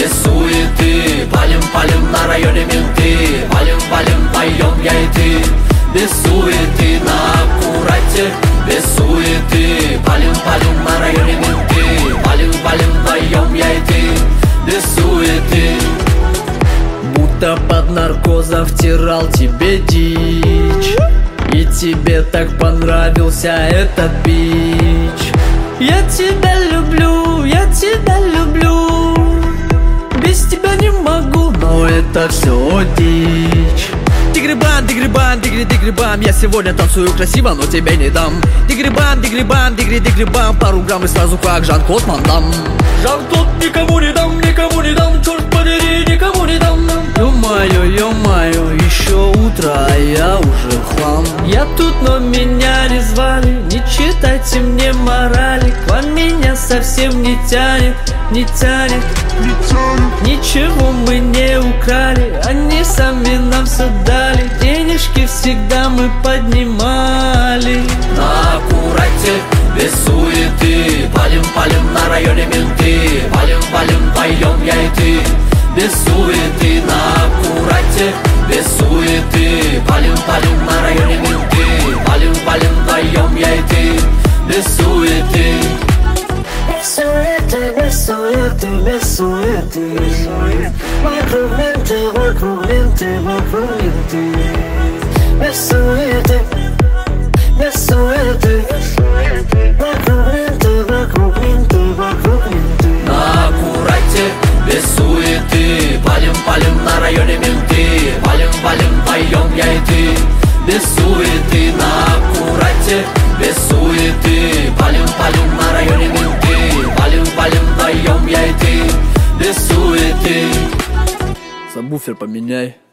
без суеты. Палим на районе менты, валим, поем я и ты. Без суеты на аккурате, без суеты. Палим на районе менты, валим, поем я и ты. Без суеты. Будто под наркозом втирал тебе дичь, и тебе так понравился этот бич. Я тебя люблю, без тебя не могу, но это все дичь. Тигрибан, я сегодня танцую красиво, но тебе не дам. Тигрибан, пару грамм и сразу как Жан-Клод Ван Дам. Жан-Клод никому не дам, черт подери, никому не дам. Ё-моё, еще утро, а я уже хлам. Я тут, но меня не звали, не читайте мне морали. К вам меня совсем не тянет. Ничего мы не украли, они сами нам все дали. Денежки всегда мы поднимали. На аккурате, без суеты. Палим на районе менты, валим, поем я и ты. Без суеты на аккурате, без суеты. Палим на районе менты, валим, поем я и ты. Без суеты. Без суеты. Вокруг менты. Без суеты. Вокруг менты. На аккурате, без суеты. Палим на районе менты, валим, поем я и ты. Без суеты на аккурате, без суеты. Палим на районе менты, валим, поем я и ты. Без суеты. Сабвуфер поменяй.